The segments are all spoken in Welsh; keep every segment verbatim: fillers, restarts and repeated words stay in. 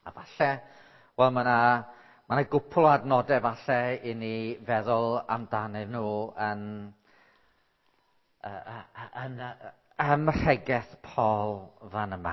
A falle, wel, mae yna ma yna gwpl o adnodau falle i ni feddwl amdanyn nhw yn, uh, yn uh, ymrhegaeth Paul fan yma.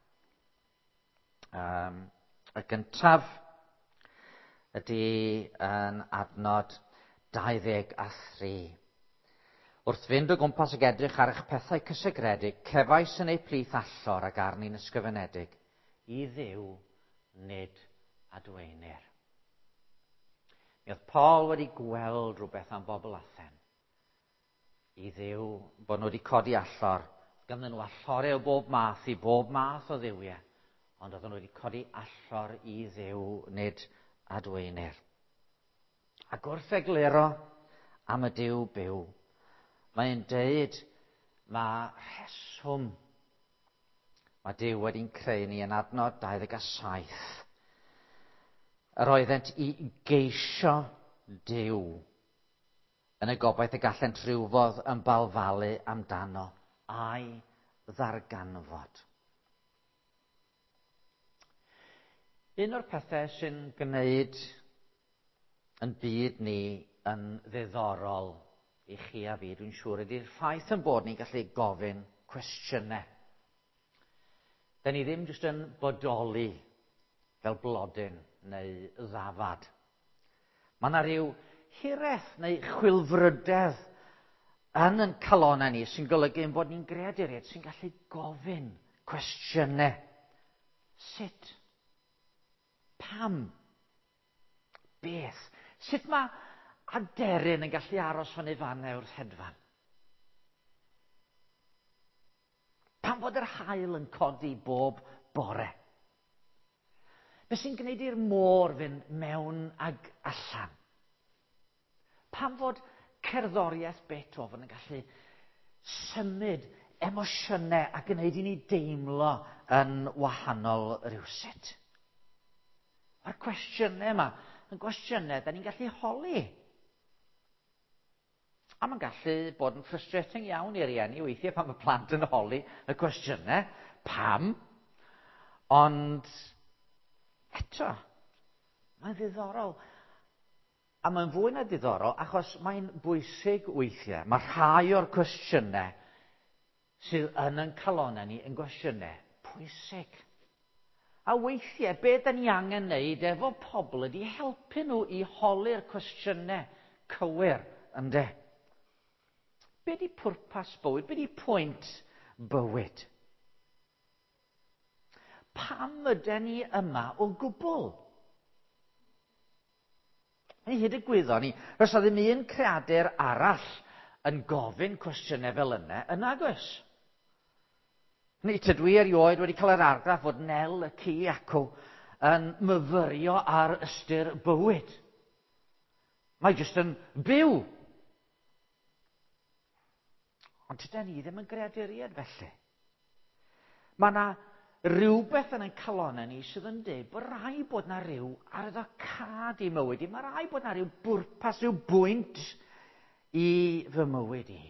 Um, y gyntaf ydy yn adnod dau ddeg a thri. Wrth fynd o gwmpas ag edrych ar eich pethau cysegredig, cefais yn ei plith allor ac arni'n ysgrifenedig, i Dduw nid adweinir. Mi oedd Paul wedi gweld rhywbeth am bobl Athen. I Dduw bod nhw wedi codi allor, ganddyn nhw alloriau o bob math i bob math o dduwiau, ond oedd nhw wedi codi allor i Dduw nid adweinir. Ac wrth egluro am y Duw byw, mae'n deud mae rheswm mae Duw wedi'n creu ni yn adnod dau ddeg a saith. Yr oeddent i geisio Duw yn y gobaith y gallent rhywfodd yn balfalu amdano a'i ddarganfod. Un o'r pethau sy'n gwneud yn byd ni yn ddiddorol i chi a fi, dwi'n siŵr, ydy'r ffaith yn bod ni'n gallu gofyn cwestiynau. Da ni ddim jyst yn bodoli fel blodyn neu ddafad. Mae yna ryw hireth neu chwilfrydedd yn yn calonau ni sy'n golygu bod ni'n greaduriaid sy'n gallu gofyn cwestiynau. Sut? Pam? Beth? Sut mae aderyn yn gallu aros fan ei fanau wrth hedfan? Pam bod yr haul yn codi bob bore? Be sy'n gwneud i'r môr fynd mewn ag allan? Pam fod cerddoriaeth Beethoven yn gallu symud emosiynau a gwneud i ni deimlo yn wahanol rywsut? Mae'r cwestiynau yma yn gwestiynau da ni'n gallu holi. A mae'n gallu bod yn frustrating iawn i'r rieni weithiau pan mae plant yn holi y cwestiynau. Pam? Ond eto, mae'n ddiddorol. A mae'n fwy na diddorol achos mae'n bwysig weithiau. Mae rhai o'r cwestiynau sydd yn yn calonau ni yn gwestiynau pwysig. A weithiau, be da ni angen wneud efo pobl ydy helpu nhw i holi'r cwestiynau cywir, ynde? Be di pwrpas bywyd? Be di pwynt bywyd? Pam ydyn ni yma o gwbl? Yn hyd y gwyddon ni, rys o ddim un creadur arall yn gofyn cwestiynau fel yna yn agos. Neu tydw i erioed wedi cael yr argraff fod Nel y ci acw yn myfyrio ar ystyr bywyd. Mae jyst yn byw. Ond tydyn ni ddim yn greaduriad felly. Mae yna rhywbeth yn ein calonau ni sydd yn dweud bod rai bod yna rhyw arddocad i mywyd i. Mae rai bod yna rhyw bwrpas, rhyw bwynt i fy mywyd i.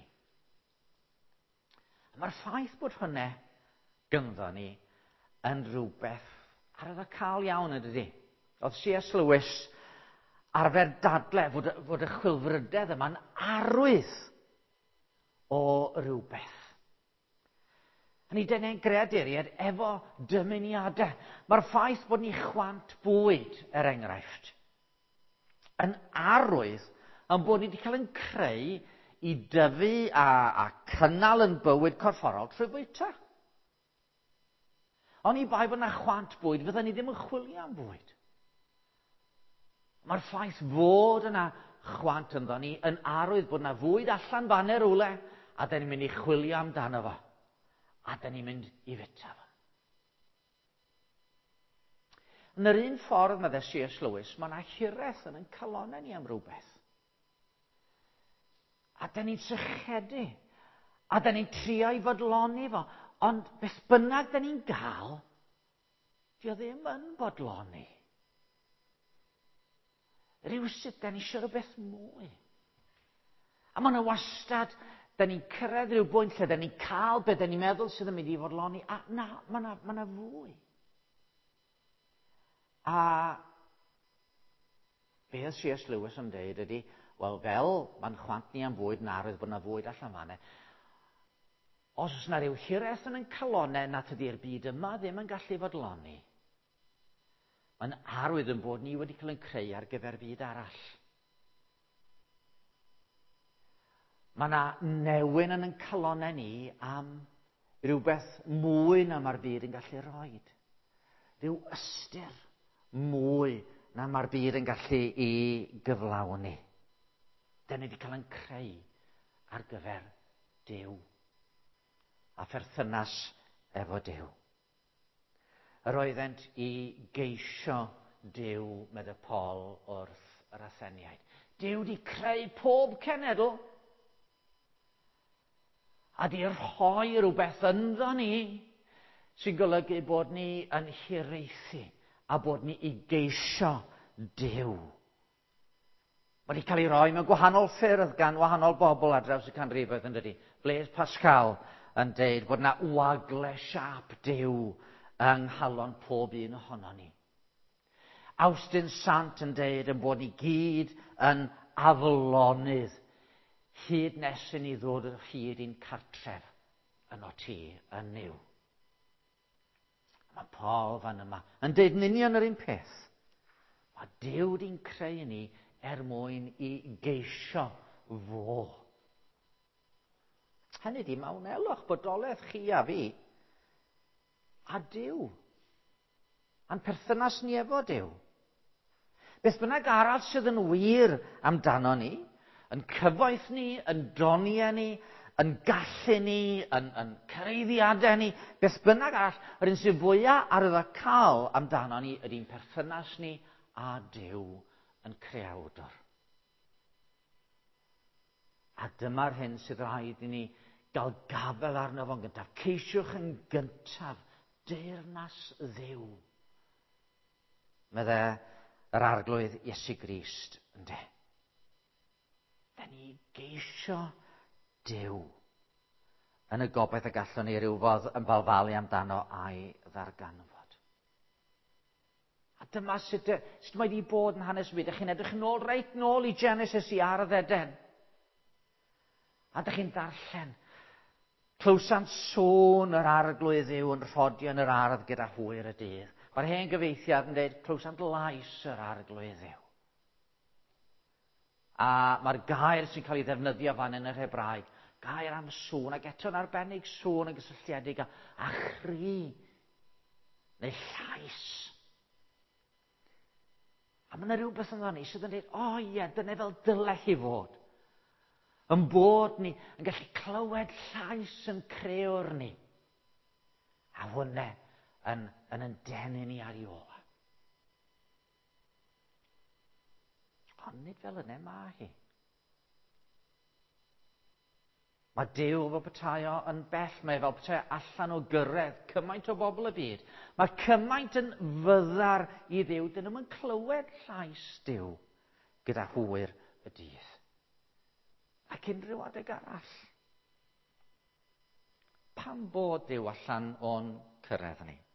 Mae'r ffaith bod hynny gynddo ni yn rhywbeth arddocad iawn ydy. Oedd C S Lewis arfer dadle fod, fod y chwilfrydedd yma'n arwydd o rhywbeth. Yn ei dynau'n greaduriad efo dymuniadau. Mae'r ffaith bod ni chwant bwyd, er enghraifft, yn arwydd yn bod ni wedi cael yn creu i dyfu a, a cynnal yn bywyd corfforol trwy bwyta. Ond i bai bod yna chwant bwyd, fydden ni ddim yn chwilio am bwyd. Mae'r ffaith fod yna chwant ynddo ni yn arwydd bod yna fwyd allan fan rywle, a da ni'n mynd i chwilio amdano fo. A da ni'n mynd i fita fo. Yn yr un ffordd mae C S Lewis, mae yna hireth yn ein calonau ni am rhywbeth. A da ni'n sychedu. A da ni'n trio i fodloni fo. Ond beth bynnag da ni'n gael, di o ddim yn bodloni. Rywsut da ni eisiau rhywbeth mwy. A mae yna wastad, da ni'n cyrraedd rhyw bwynt lle da ni'n cael beth da ni'n meddwl sydd yn mynd i fodloni, a na, mae yna, mae yna fwy. A be oedd C S Lewis yn dweud ydy, wel fel mae'n chwant ni am fwyd yn arwydd bod yna fwyd allan fanna, os oes yna ryw hiraeth yn yn calonau nad ydy'r byd yma ddim yn gallu fodloni, mae'n arwydd yn bod ni wedi cael yn creu ar gyfer byd arall. Mae yna newyn yn yn calonau ni am rhywbeth mwy na mae'r byd yn gallu rhoi. Ryw ystyr mwy na mae'r byd yn gallu i gyflawni. Da ni wedi cael yn creu ar gyfer Duw a pherthynas efo Duw. Yr oeddent i geisio Duw, medde Paul wrth yr Atheniaid. Duw wedi creu pob cenedl a di rhoi rhywbeth ynddo ni sy'n golygu bod ni yn hiraethu a bod ni i geisio Duw. Wedi cael ei roi mewn gwahanol ffyrdd gan wahanol bobl ar draws y canrifoedd yn dydy. Blaise Pascal yn deud bod yna wagle siap Duw yng nghalon pob un ohono ni. Austin Sant yn deud yn bod ni gyd yn aflonydd hyd nes i ni ddod o hyd i'n cartref yn o ti yn niw. Mae Paul fan yma yn deud yn union yr un peth. Mae Duw wedi'n creu ni er mwyn i geisio fo. Hynny di mawnelwch bodolaeth chi a fi a Duw. A'n perthynas ni efo Duw. Beth bynnag arall sydd yn wir amdano ni, yn cyfoeth ni, yn doniau ni, yn gallu ni, yn, yn cyreiddiadau ni, beth bynnag arall, yr un sydd fwyaf arwydd o cael amdano ni ydy'n perthynas ni a Duw yn creawdwr. A dyma'r hyn sydd rhaid i ni gael gafel arno fo'n gyntaf. Ceisiwch yn gyntaf deyrnas Dduw. Medde yr arglwydd Iesu Grist ynde. Da ni geisio Duw yn y gobaith y gallwn ni ryw fodd yn falfalu amdano a'i ddarganfod. A dyma sut, sut mae wedi bod yn hanes byd. Ydych chi'n edrych yn ôl, reit nôl i Genesis i ar y ddeden. A ydych chi'n darllen. Clywsant sôn yr arglwydd Dduw yn rhodio yn yr ardd gyda hwyr y dydd. Mae'r hen gyfeithiad yn dweud clywsant lais yr arglwydd Dduw. A mae'r gair sy'n cael ei ddefnyddio fan yn yr Hebraeg, gair am sôn, ac eto'n arbennig sôn yn gysylltiedig â, a chri neu llais. A mae yna rhywbeth yn ni sydd yn dweud, o oh, ie, dyna fel dyle chi fod. Yn bod ni yn gallu clywed llais yn creuwr ni. A hwnne yn, yn yn denu ni ar ei ola. Ond nid fel yna mae hi. Mae Duw fel petai o yn bell, mae fel petai allan o gyrraedd cymaint o bobl y byd. Mae cymaint yn fyddar i Dduw, dyn nhw'n clywed llais Duw gyda hwyr y dydd. Ac unrhyw adeg arall. Pam bod Duw allan o'n cyrraedd ni?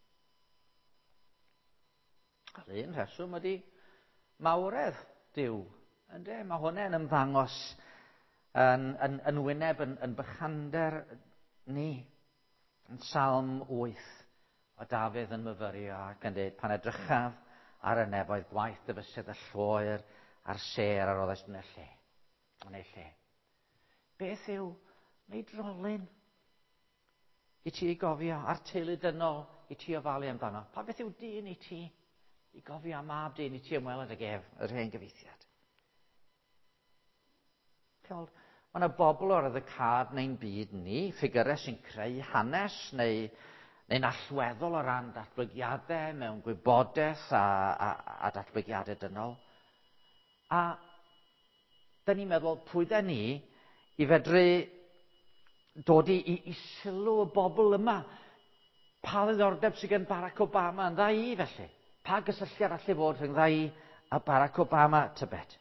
Un rheswm ydy mawredd Duw. Ynde? Mae hwnna'n ymddangos yn, yn, yn wyneb yn, yn bychander ni. Yn Salm wyth o Dafydd yn myfyrio ac yn dweud, pan edrychaf ar y nefoedd gwaith dyfysydd y llwyr a'r ser ar oddais yn y lle. Yn ei lle. Beth yw meidrolyn i ti gofio a'r teulu dynol i ti ofalu amdano? Pa beth yw dyn i ti i gofio am mab dyn i ti ymweld ag ef, yr hen gyfeithiad? Mae yna bobl o'r y neu'n byd ni, ffigurau sy'n creu hanes neu, neu'n allweddol o ran datblygiadau mewn gwybodaeth a, a, a datblygiadau dynol. A da ni'n meddwl pwy da ni i fedru dod i, i, i sylw y bobl yma. Pa ddiddordeb sydd gen Barack Obama yn dda i felly? Pa gysylltiad allu fod rhwng dda i a Barack Obama tybed?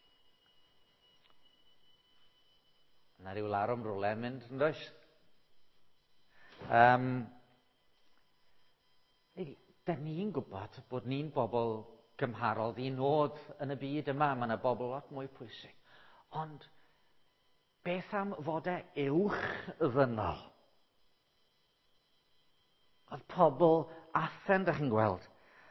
Yna ryw larwm rwle yn mynd, yn does? Um, da ni'n gwybod bod ni'n bobl gymharol ddinod yn y byd yma. Mae yna bobl lot mwy pwysig. Ond beth am fod e uwch ddynol? Oedd pobl Athen, da chi'n gweld,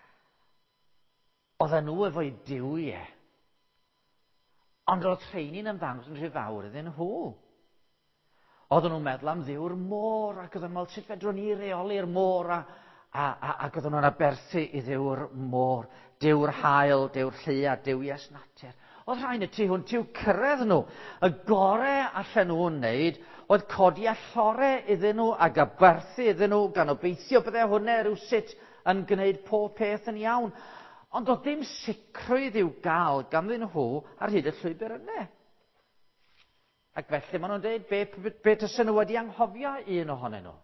oedden nhw efo'u duwiau. Ond oedd rheini'n ymddangos yn rhy fawr iddyn nhw. Oedden nhw'n meddwl am ddiw'r môr, ac oedden nhw'n meddwl sut fedrwn ni reoli'r môr, a, a, a, ac oedden nhw'n aberthu i ddiw'r môr, diw'r haul, diw'r lleia, diwies natur. Oedd rhain y tu hwnt i'w cyrraedd nhw. Y gorau allan nhw'n wneud oedd codi a llorau iddyn nhw ac aberthu iddyn nhw gan obeithio byddai hwnna rywsut yn gwneud pob peth yn iawn. Ond oedd dim sicrwydd i'w gael ganddyn nhw ar hyd y llwybr yna. Ac felly maen nhw'n dweud, be, be, be tysen nhw wedi anghofio un ohonyn nhw.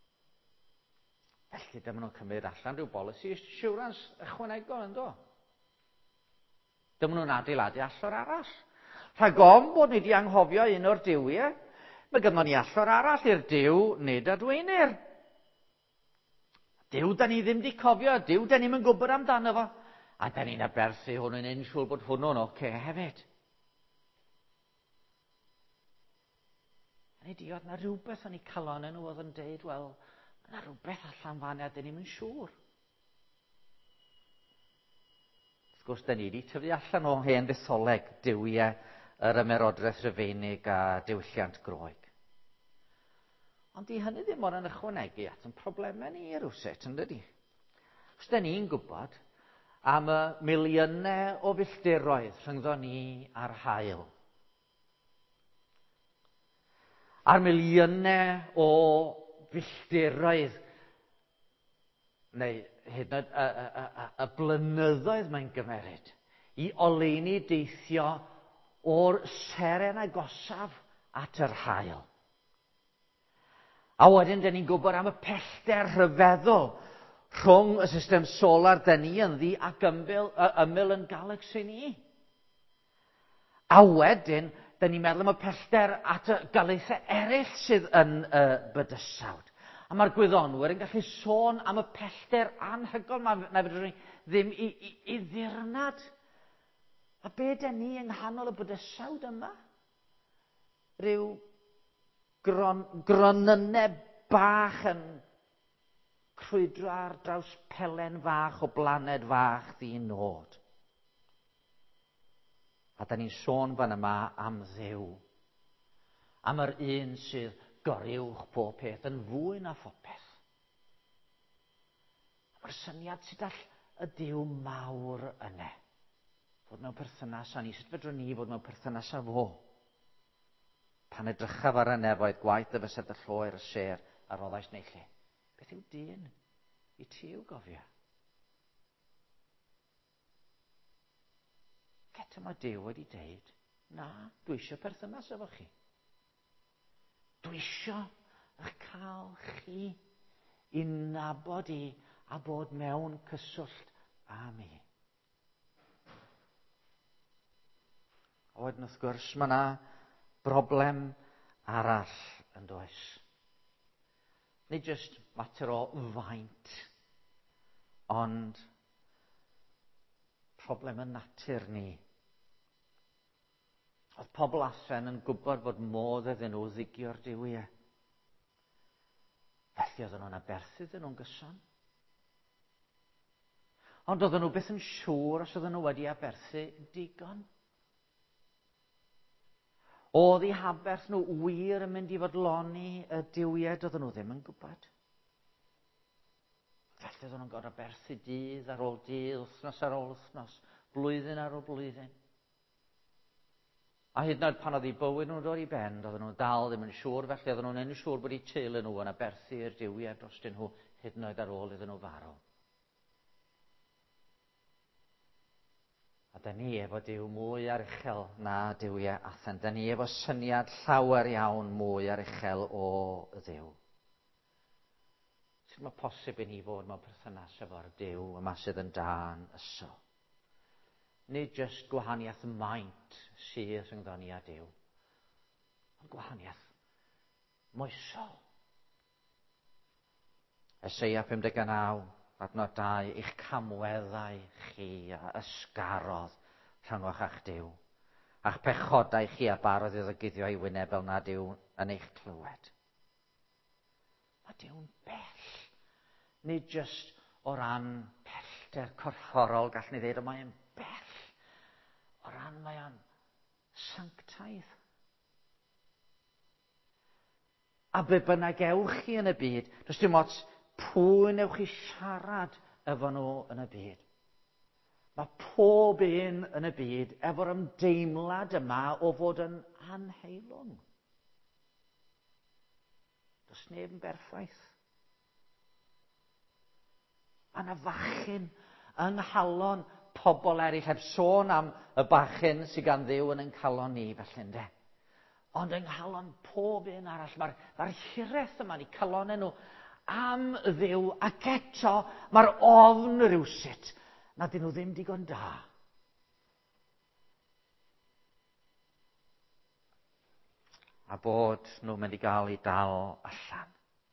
Felly dyma nhw'n cymryd allan rhyw bolisi assurance ychwanegol yn do. Dyma nhw'n adeiladu allor arall. Rhag ofn bod ni wedi anghofio un o'r diwiau, mae gynnon ni allor arall i'r diw nid adweinir. Diw da ni ddim wedi cofio, diw da ni'n gwybod amdano fo. A da ni'n aberthu hwnnw'n un siŵr bod hwnnw'n oce hefyd. Yn ei di, oedd na rhywbeth yn ei calon nhw oedd yn deud, wel, oedd na rhywbeth allan fan a da ni'n siŵr. Wrth gwrs, da ni wedi tyfu allan o hen ddesoleg diwiau yr ymerodraeth Rufeinig a diwylliant Groeg. Ond di hynny ddim ond yn ychwanegu at yn problemau ni rywsut, yn dydi? Os da ni'n gwybod am y miliynau o filltiroedd rhyngddo ni a'r haul. A'r miliynau o filltiroedd, neu hyd yn oed y, y, y, y blynyddoedd mae'n gymeryd, i oleuni deithio o'r seren agosaf at yr haul. A wedyn, da ni'n gwybod am y pellter rhyfeddol rhwng y system solar da ni yn ddi ac ymyl, ymyl yn galaxy ni. A wedyn, da ni'n meddwl am y pellter at y galaethau eraill sydd yn y bydysawd. A mae'r gwyddonwyr yn gallu sôn am y pellter anhygoel na fedrwn ni ddim i, i, i ddirnad. A be da ni yng nghanol y bydysawd yma? Ryw gron, gronynau bach yn crwydro ar draws pelen fach o blaned fach ddinod. A da ni'n sôn fan yma am Dduw. Am yr un sydd goriwch pob peth yn fwy na phopeth. Mae'r syniad sydd all y Duw mawr yna. Fod mewn perthynas â ni. Sut fedrwn ni fod mewn perthynas â fo? Pan edrychaf ar y nefoedd gwaith y fysedd y lloer y ser a roddais neu lle. Beth yw dyn i ti i'w gofio? Eto mae Duw wedi deud, na, dwi eisiau perthynas efo chi. Dwi eisiau eich cael chi i nabod i a bod mewn cyswllt â mi. A wedyn wrth gwrs mae yna broblem arall yn does. Nid jyst mater o faint, ond problem yn natur ni. Oedd pobl Athen yn gwybod bod modd iddyn nhw ddigio'r diwiau. Felly oedden nhw'n aberthu iddyn nhw'n gyson. Ond oedden nhw byth yn siŵr os oedden nhw wedi aberthu digon. Oedd eu haberth nhw wir yn mynd i fodloni y diwiau, oedden nhw ddim yn gwybod. Felly oedden nhw'n gorfod aberthu dydd ar ôl dydd, wythnos ar ôl wythnos, blwyddyn ar ôl blwyddyn. A hyd yn oed pan oedd eu bywyd nhw'n dod i ben, oedden nhw dal ddim yn siŵr, felly oedden nhw'n yn siŵr bod eu teulu nhw yn aberthu'r diwiau drostyn nhw hyd yn oed ar ôl iddyn nhw farw. A da ni efo Duw mwy ar uchel na diwiau Athen. Da ni efo syniad llawer iawn mwy ar uchel o Dduw. Sut mae posib i ni fod mewn perthynas efo'r Duw yma sydd yn dan ysol? Nid jyst gwahaniaeth maint sydd rhyngddo ni a Duw, ond gwahaniaeth moesol. Eseia pum deg a naw, Adnod dau, eich camweddau chi a ysgarodd rhyngwch a'ch Duw. A'ch pechodau chi a barodd iddo guddio ei wyneb fel nad yw yn eich clywed. Mae Duw'n bell. Nid jyst o ran pellter corfforol gall ni ddweud, ond mae'n bell. O ran mae o'n sanctaidd. A be bynnag ewch chi yn y byd, does dim ots pwy newch chi siarad efo nhw yn y byd. Mae pob un yn y byd efo'r ymdeimlad yma o fod yn anheilwng. Does neb yn berffaith. Mae yna fachyn yng nghalon pobl eraill, heb sôn am y bachyn sydd gan Dduw yn ein calon ni, felly ynde. Ond yng nghalon pob un arall, mae'r mae hiraeth yma yn eu calonau nhw am Dduw, ac eto mae'r ofn rywsut na dyn nhw ddim digon da. A bod nhw'n mynd i gael ei dal allan.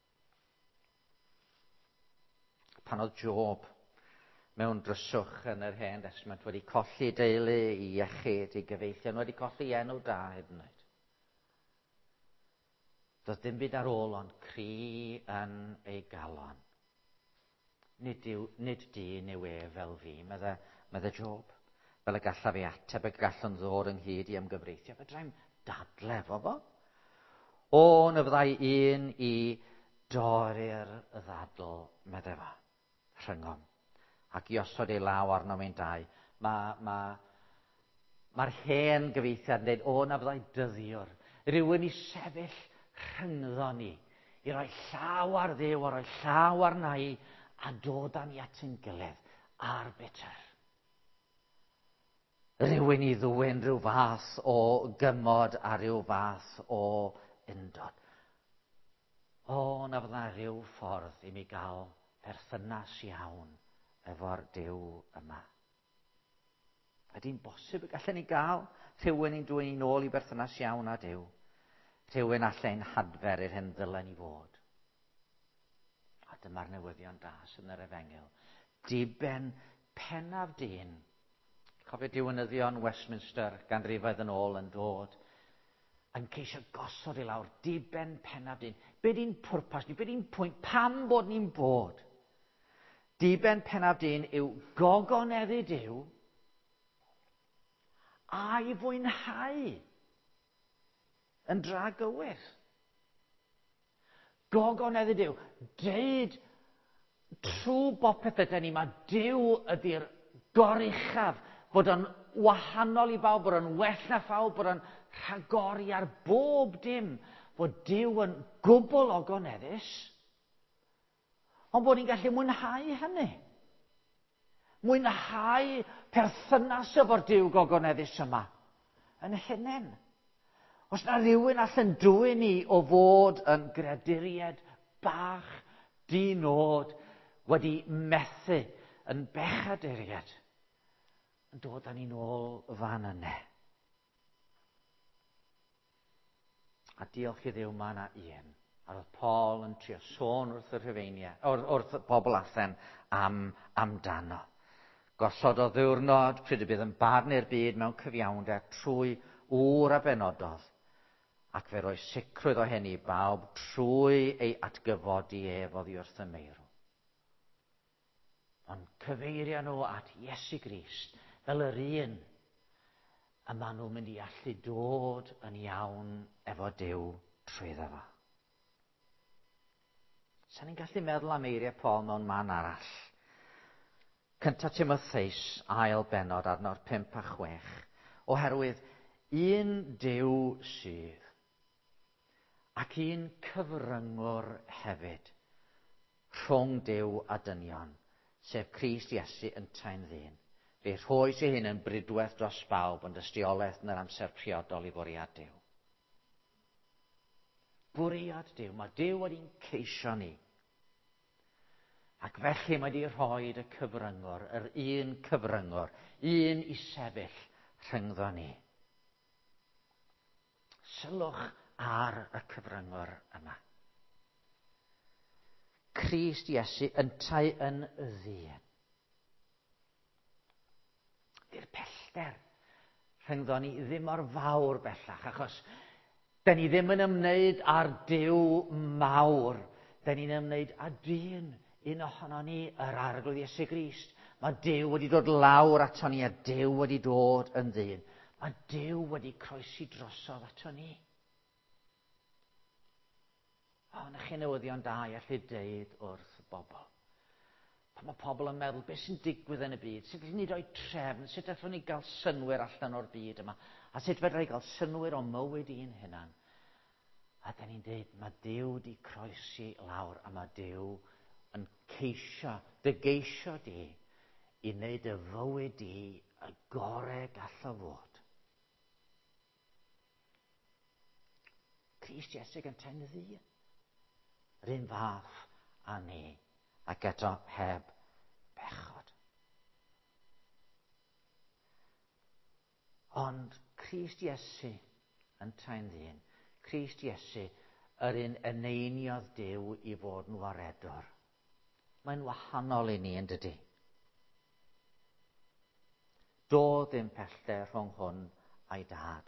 Pan oedd Job mewn dryswch yn yr Hen Testament wedi colli deulu i iechyd, i gyfeillion, wedi colli enw da hyd yn oed. Doedd dim byd ar ôl ond cri yn ei galon. Nid, yw, nid dyn yw e fel fi, medde, medde Job. Fel y gallaf ei ateb y gallwn ddod ynghyd i ymgyfreithio. Fedrai'm dadle efo fo. O, na fyddai un i dorri'r ddadl, medde fo, rhyngom. Ac i osod ei law arno mewn dau. Mae'r ma, ma hen gyfeithiad yn dweud, o, na fyddai dyddiwr. Rhywun i sefyll rhyngddo ni, i roi llaw ar Dduw, a roi llaw arna i, a dod â ni at ein gilydd arbiter. Rhywun i ddwyn rhyw fath o gymod a rhyw fath o undod. O, na fydda rhyw ffordd i mi gael perthynas iawn efo'r Duw yma. Ydy'n bosib y gallen ni gael rhywun i'n dwyn ni nôl i berthynas iawn â Duw? Rhywun allai'n hadfer i'r hyn ddylen ni fod. A dyma'r newyddion das yn yr Efengil. Diben pennaf dyn. Cofio diwynyddion Westminster ganrifoedd yn ôl yn dod. Yn ceisio gosod i lawr. Diben pennaf dyn. Be di'n pwrpas ni? Be di'n pwynt? Pam bod ni'n bod? Diben pennaf dyn yw gogoneddu Duw a'i fwynhau yn dra gywir. Gogoneddu Duw. Deud trwy bopeth ydyn ni, mae Duw ydy'r goruchaf, bod o'n wahanol i bawb, bod o'n well na phawb, bod o'n rhagori ar bob dim, bod Duw yn gwbl ogoneddus, ond bod ni'n gallu mwynhau hynny. Mwynhau perthynas efo'r Duw gogoneddus yma yn hunain. Os na rhywun allan dwyn ni o fod yn greduried bach dinod wedi methu yn bechaduried, yn dod â ni nôl fan yna. A diolch i Dduw, mae yna un. A roedd Paul yn trio sôn wrth y Rhufeiniaid, wrth y bobl allan am amdano. Gosod o ddiwrnod pryd y bydd yn barnu'r byd mewn cyfiawnder trwy ŵr a benododd, ac fe roi sicrwydd o hyn i bawb trwy ei atgyfodi ef oddi wrth y meirw. Ond cyfeirio nhw at Iesu Grist fel yr un a maen nhw'n mynd i allu dod yn iawn efo Duw trwyddo fo. Sa'n ni'n gallu meddwl am eiriau Paul mewn man arall. Cynta Timotheus, ail benod, adnod pump a chwech, oherwydd un Duw sydd, ac un cyfryngwr hefyd, rhwng Duw a dynion, sef Crist Iesu yn tain ddyn. Fe rhoes i hyn yn bridwaith dros bawb yn dystiolaeth yn yr amser priodol i bwriad Duw. Bwriad Duw, mae Duw wedi'n ceisio ni. Ac felly mae wedi rhoi y cyfryngwr, yr un cyfryngwr, un i sefyll rhyngddo ni. Sylwch ar y cyfryngwr yma. Crist Iesu yn tai yn ddyn. Di'r pellter rhyngddon ni ddim mor fawr bellach, achos da ni ddim yn ymwneud â'r Duw mawr. Da ni'n ymwneud â dyn, un ohono ni, yr arglwydd Iesu Grist. Mae Duw wedi dod lawr ato ni, a Duw wedi dod yn ddyn. Mae Duw wedi croesi drosodd ato ni. O, na chi newyddion da i allu deud wrth bobl. Pan mae pobl yn meddwl, beth sy'n digwydd yn y byd? Sut allwn ni roi trefn? Sut allwn ni gael synwyr allan o'r byd yma? A sut fedra i gael synwyr o mywyd i'n hunan? A da ni'n dweud, mae Duw di croesi lawr, a mae Duw yn ceisio, dy geisio di, i wneud y fywyd di y gorau gall o fod. Crist Iesu gan ta'n ddyn. Yr un fath a ni, ac eto heb bechod. Ond Crist Iesu yn ta'n ddyn, Crist Iesu, yr un eneiniodd Duw i fod yn waredwr. Mae'n wahanol i ni, yn dydy. Doedd ddim pellter rhwng hwn a'i dad.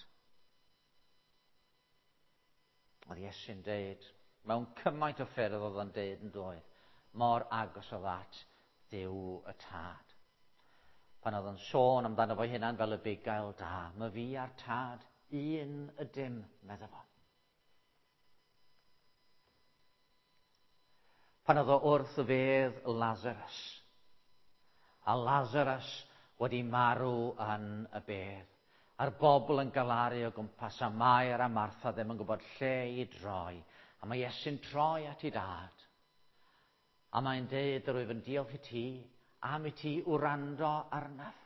Oedd Iesu'n deud, mewn cymaint o ffyrdd oedd o'n deud yn doedd, mor agos o at Dduw y Tad. Pan oedd yn sôn amdano fo hunan fel y bugail da, mae fi a'r Tad un ydym, medda fo. Pan oedd o wrth y fedd Lazarus, a Lazarus wedi marw yn y bedd, a'r bobl yn galaru o gwmpas, a Mair a Martha ddim yn gwybod lle i droi, a mae Iesu'n troi at ei dad. A mae'n deud, rwyf yn diolch i ti, am i ti wrando arnaf.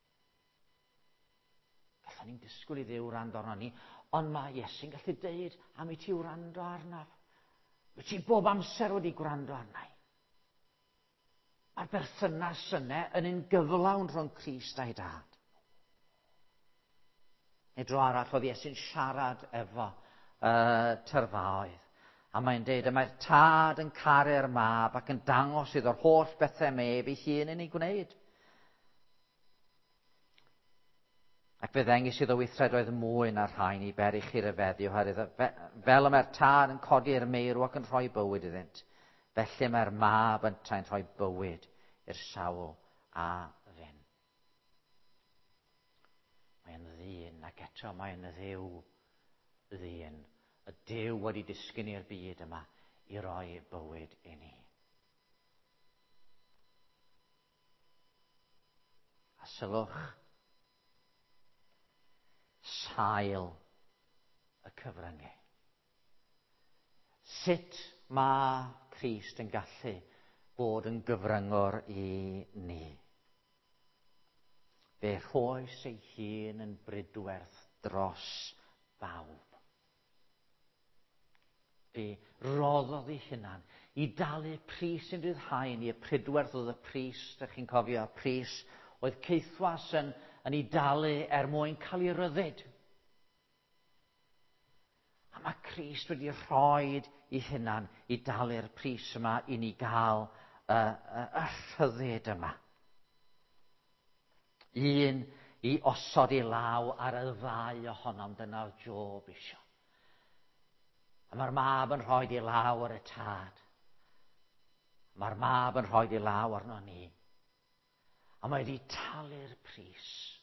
Gallwn ni'n disgwyl i Dduw wrando arno ni, ond mae Iesu'n gallu deud, am i ti wrando arnaf. Wyt ti bob amser wedi gwrando arnau. Mae'r berthynas yna yn un gyflawn rhwng Crist a'i dad. Neu dro arall oedd Iesu'n siarad efo uh, tyrfaoedd. A mae'n deud, y mae'r Tad yn caru'r mab ac yn dangos iddo'r holl bethau meb ei hun yn ei gwneud. Ac fe ddengis iddo weithredoedd mwy na'r rhain i beri chi ryfeddi oherwydd fel y mae'r Tad yn codi'r meirw ac yn rhoi bywyd iddynt, felly mae'r mab yn tra'n rhoi bywyd i'r sawl a ddyn. Mae'n ddyn ac eto mae'n dduw ddyn. Y Duw wedi disgyn i'r byd yma i roi bywyd i ni. A sylwch sail y cyfryngau. Sut mae Crist yn gallu bod yn gyfryngwr i ni? Fe rhoes ei hun yn brydwerth dros bawb. Fe roddodd ei hunan i dalu pris sy'n rhyddhau ni, y prydwerth oedd y pris, ydych chi'n cofio, y pris oedd ceithwas yn, yn ei dalu er mwyn cael ei ryddid. A mae Crist wedi rhoi ei hunan i dalu'r pris yma i ni gael y, y, y rhyddid yma. Un i osod i law ar y ddau ohonom, dyna'r Job isio. A mae'r mab yn rhoi i law ar y Tad. Mae'r mab yn rhoi i law arno ni. A mae wedi talu'r pris.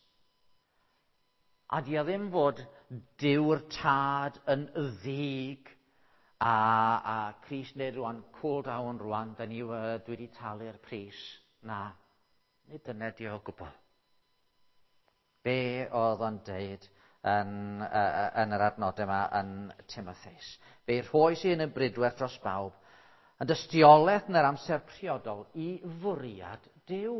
A di o ddim fod Duw'r Tad yn ddig a, a Crist neu rwan, cool down rwan, da ni uh, dwi wedi talu'r pris. Na, nid dyna di o gwbl. Be oedd o'n deud yn, uh, yn yr adnodau yma yn Timotheus? Fe rhoes i yn y brydwerth dros bawb, yn dystiolaeth yn yr amser priodol i fwriad Duw.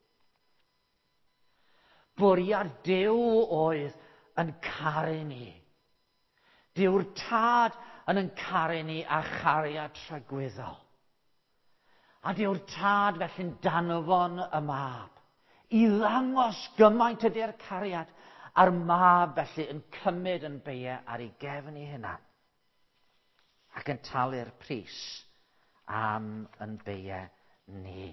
Bwriad Duw oedd yn caru ni. Dyw'r Tad yn yn caru ni a chariad tragweddol. A dyw'r Tad felly'n danfon y mab i ddangos gymaint ydy'r cariad, a'r mab felly yn cymryd yn beie ar ei gefn ei hunan ac yn talu'r pris am yn beie ni.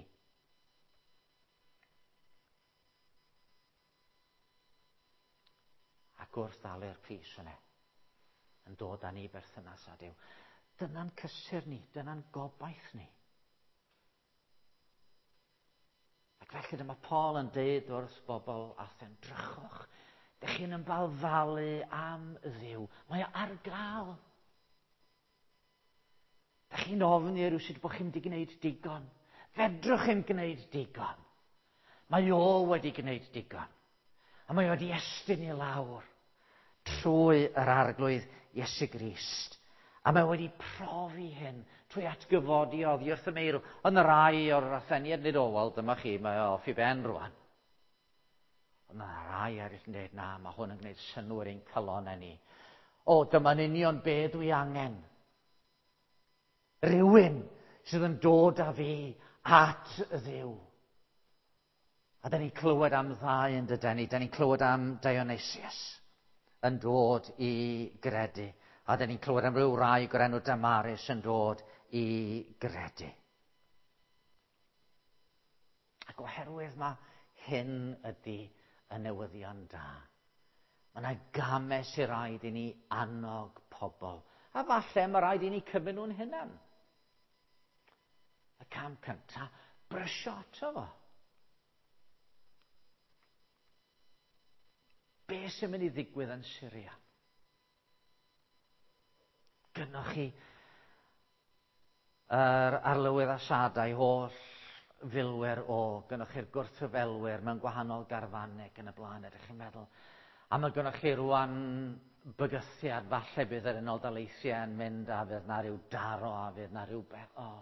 Ac wrth ddal i'r pris yna, yn dod â ni berthynas â Duw. Dyna'n cysur ni, dyna'n gobaith ni. Ac felly dyma Paul yn deud wrth bobl Athen, drychwch, dych chi'n ymbalfalu am Dduw. Mae o ar gael. Dych chi'n ofni rwysyd bod chi'n wedi gwneud digon. Fedrwch chi'n gwneud digon. Mae o wedi gwneud digon. A mae o wedi estyn i lawr trwy yr arglwydd Iesu Grist. A mae wedi profi hyn trwy atgyfodi oddi wrth y meirw. Ond y rai o'r atheniad nid o, wel, dyma chi, mae o off i ben rwan. Ond mae rai eraill yn dweud, na, mae hwn yn gwneud synwyr ein calonau ni. O, dyma'n union be dwi angen. Rhywun sydd yn dod â fi at y Dduw. A da ni'n clywed am ddau yn dydyn ni. Da ni'n clywed am Dionysius yn dod i gredu. A da ni'n clywed am ryw rai o'r enw Damaris yn dod i gredu. Ac oherwydd mae hyn ydy y newyddion da. Mae yna games i raid i ni annog pobl. A falle mae raid i ni cymryd nhw'n hunan. Y cam cyntaf, brysio ato fo. Be sy'n mynd i ddigwydd yn Syria? Gynnoch chi yr arlywydd asiadau, holl filwyr o, gynnoch chi'r gwrthryfelwyr mewn gwahanol garfaneg yn y blaen, ydych chi'n meddwl. A mae gynnoch chi rwan bygythiad, falle bydd yr Unol Daleithiau yn mynd a fydd na ryw daro a fydd na ryw beth. O.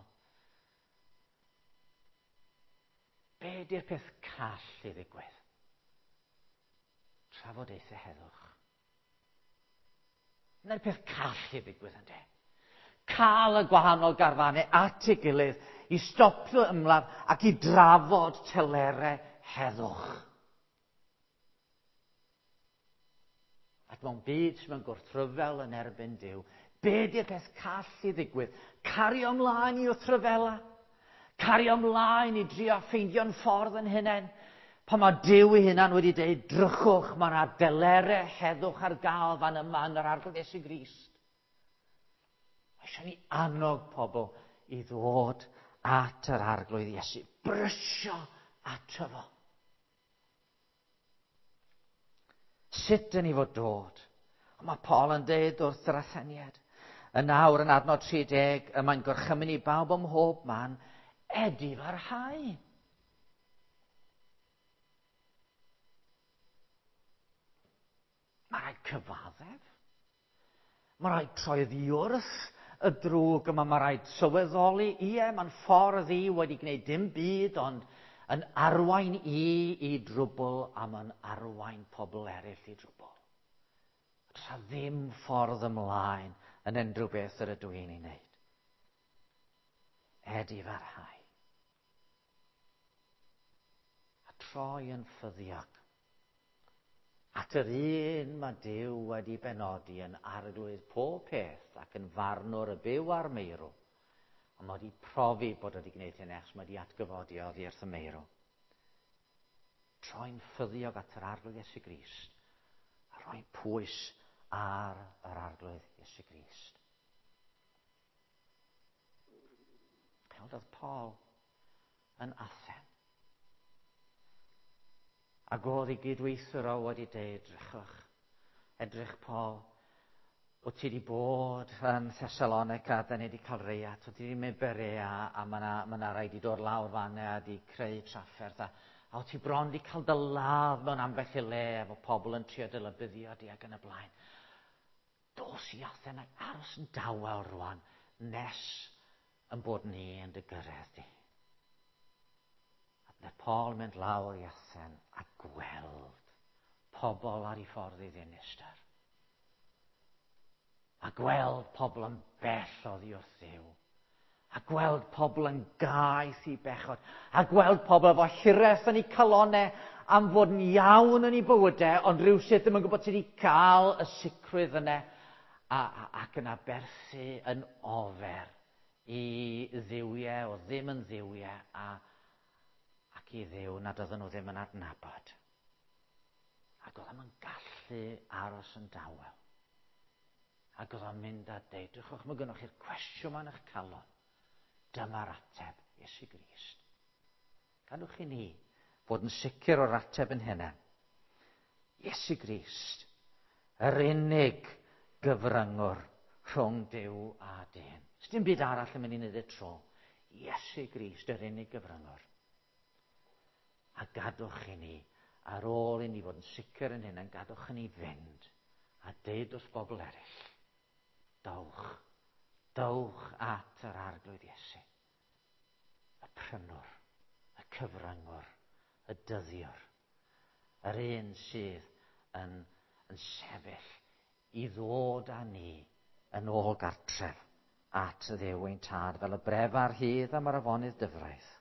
Be di'r peth call i ddigwydd? Trafodaethau heddwch. Yna'r peth call i ddigwydd yn de. Cael y gwahanol garfannau at ei gilydd i stopio ymladd ac i drafod telerau heddwch. Ac mewn byd sy'n gwrthryfel yn erbyn Duw, be di'r peth call i ddigwydd? Cario ymlaen i wrthryfela? Cario ymlaen i drio ffeindio'n ffordd yn hunain? Pan mae Duw ei hunan wedi dweud, drychwch, mae yna delerau heddwch ar gael fan yma yn yr arglwydd Iesu Grist. Mae eisiau ni annog pobl i ddod at yr arglwydd Iesu. Brysio ato fo. Sut dyn ni fod dod? Mae Paul yn dweud wrth yr atheniad. Yn nawr yn adnod tri deg, y mae'n gorchymyn i bawb ym mhob man, edifarhau. Mae rhaid cyfaddef. Mae rhaid troi ddi wrth y drwg yma. Mae rhaid sylweddoli, ie, mae'n ffordd i wedi gwneud dim byd, ond yn arwain i i drwbl a mae'n arwain pobl eraill i drwbl. Tra ddim ffordd ymlaen yn unrhyw beth yr ydw i'n ei wneud. Edifarhau. A troi yn ffyddiog at yr un mae Duw wedi benodi yn arglwydd pob peth ac yn farnwr y byw a'r meirw. Ond mae wedi profi bod wedi gwneud hyn achos mae wedi atgyfodi oddi wrth y meirw. Troi'n ffyddiog at yr arglwydd Iesu Grist a rhoi'n pwys ar yr arglwydd Iesu Grist. Cael Paul yn Athen. Ac oedd ei gydweithwyr o wedi deud, drychwch, edrych Paul, wyt ti wedi bod yn Thessalonica, da ni wedi cael reiat, wyt ti wedi mynd Berea, a mae yna ma rhaid i dod lawr fanna a wedi creu trafferth, a, a wyt ti bron wedi cael dy ladd mewn ambell i le, efo pobl yn trio dy lybyddio di ac yn y blaen. Dos i Athen ac aros yn dawel rwan, nes yn bod ni yn dy gyrraedd di. Mae Paul mynd lawr i Athen a gweld pobl ar ei ffordd i ddinistyr. A gweld pobl yn bell oddi wrth Dduw. A gweld pobl yn gaeth i bechod. A gweld pobl efo hireth yn ei calonau am fod yn iawn yn ei bywydau, ond rhywsyd ddim yn gwybod sydd wedi cael y sicrwydd yna a, a, ac yn aberthu yn ofer i dduwiau o ddim yn dduwiau a, ac i ddiw nad oedden nhw ddim yn adnabod. Ac oedd am yn gallu aros yn dawel. Ac oedd o'n mynd a deud, drwchwch, mae gynnwch chi'r cwestiwn ma'n eich calon. Dyma'r ateb, Iesu Grist. Gadwch chi ni fod yn sicr o'r ateb yn hynna. Iesu Grist, yr unig gyfryngwr rhwng Duw a dyn. Os dim byd arall yn mynd i wneud y tro. Iesu Grist, yr unig gyfryngwr. A gadwch chi ni, ar ôl i ni fod yn sicr yn hynna, gadwch chi ni fynd a deud wrth bobl eraill, dowch, dowch at yr arglwydd Iesu. Y prynwr, y cyfryngwr, y dyddiwr, yr un sydd yn, yn sefyll i ddod â ni yn ôl gartref at y Dduw ein tad, fel y brefa'r hydd am yr afonydd dyfraith.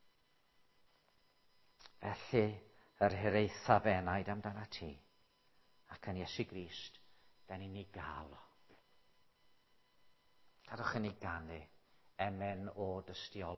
Felly, yr hiraethaf enaid amdana ti, ac yn Iesu Grist, da ni'n ei gael o. Gadwch yn ei ganu, emen o dystiol.